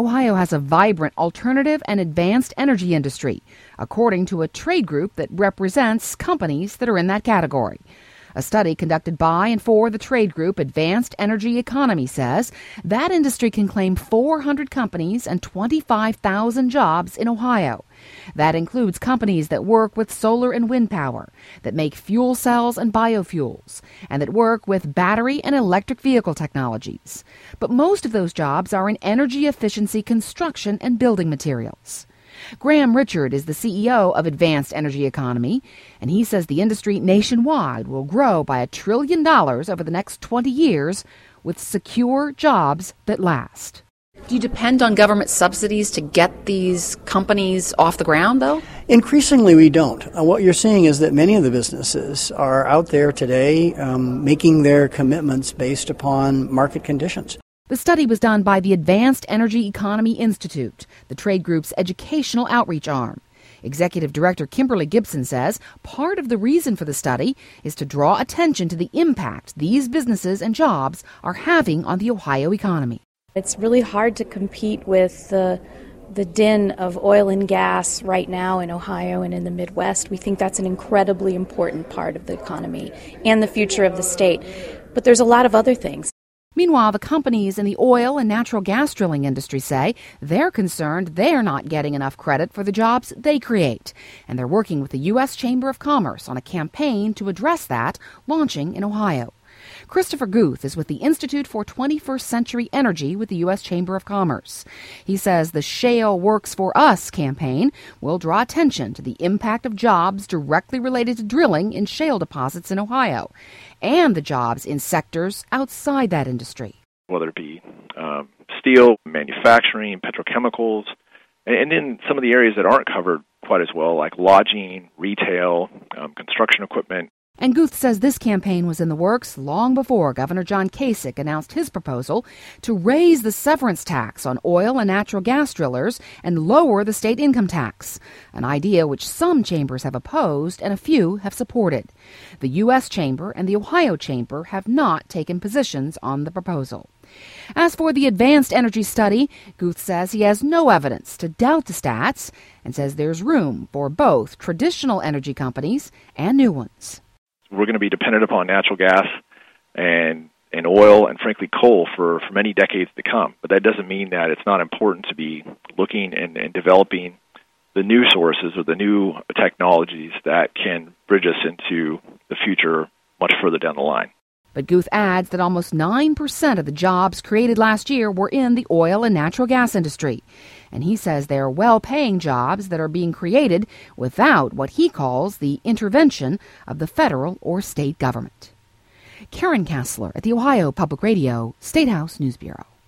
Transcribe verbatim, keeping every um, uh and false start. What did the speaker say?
Ohio has a vibrant alternative and advanced energy industry, according to a trade group that represents companies that are in that category. A study conducted by and for the trade group Advanced Energy Economy says that industry can claim four hundred companies and twenty-five thousand jobs in Ohio. That includes companies that work with solar and wind power, that make fuel cells and biofuels, and that work with battery and electric vehicle technologies. But most of those jobs are in energy efficiency construction and building materials. Graham Richard is the C E O of Advanced Energy Economy, and he says the industry nationwide will grow by a trillion dollars over the next twenty years with secure jobs that last. Do you depend on government subsidies to get these companies off the ground, though? Increasingly, we don't. Uh, what you're seeing is that many of the businesses are out there today um, making their commitments based upon market conditions. The study was done by the Advanced Energy Economy Institute, the trade group's educational outreach arm. Executive Director Kimberly Gibson says part of the reason for the study is to draw attention to the impact these businesses and jobs are having on the Ohio economy. It's really hard to compete with the the din of oil and gas right now in Ohio and in the Midwest. We think that's an incredibly important part of the economy and the future of the state. But there's a lot of other things. Meanwhile, the companies in the oil and natural gas drilling industry say they're concerned they're not getting enough credit for the jobs they create. And they're working with the U S Chamber of Commerce on a campaign to address that, launching in Ohio. Christopher Guth is with the Institute for twenty-first Century Energy with the U S Chamber of Commerce. He says the Shale Works for Us campaign will draw attention to the impact of jobs directly related to drilling in shale deposits in Ohio and the jobs in sectors outside that industry. Whether it be um, steel, manufacturing, petrochemicals, and then some of the areas that aren't covered quite as well, like lodging, retail, um, construction equipment. And Guth says this campaign was in the works long before Governor John Kasich announced his proposal to raise the severance tax on oil and natural gas drillers and lower the state income tax, an idea which some chambers have opposed and a few have supported. The U S Chamber and the Ohio Chamber have not taken positions on the proposal. As for the advanced energy study, Guth says he has no evidence to doubt the stats and says there's room for both traditional energy companies and new ones. We're going to be dependent upon natural gas and and oil and, frankly, coal for, for many decades to come. But that doesn't mean that it's not important to be looking and, and developing the new sources or the new technologies that can bridge us into the future much further down the line. But Guth adds that almost nine percent of the jobs created last year were in the oil and natural gas industry. And he says they are well-paying jobs that are being created without what he calls the intervention of the federal or state government. Karen Kassler at the Ohio Public Radio State House News Bureau.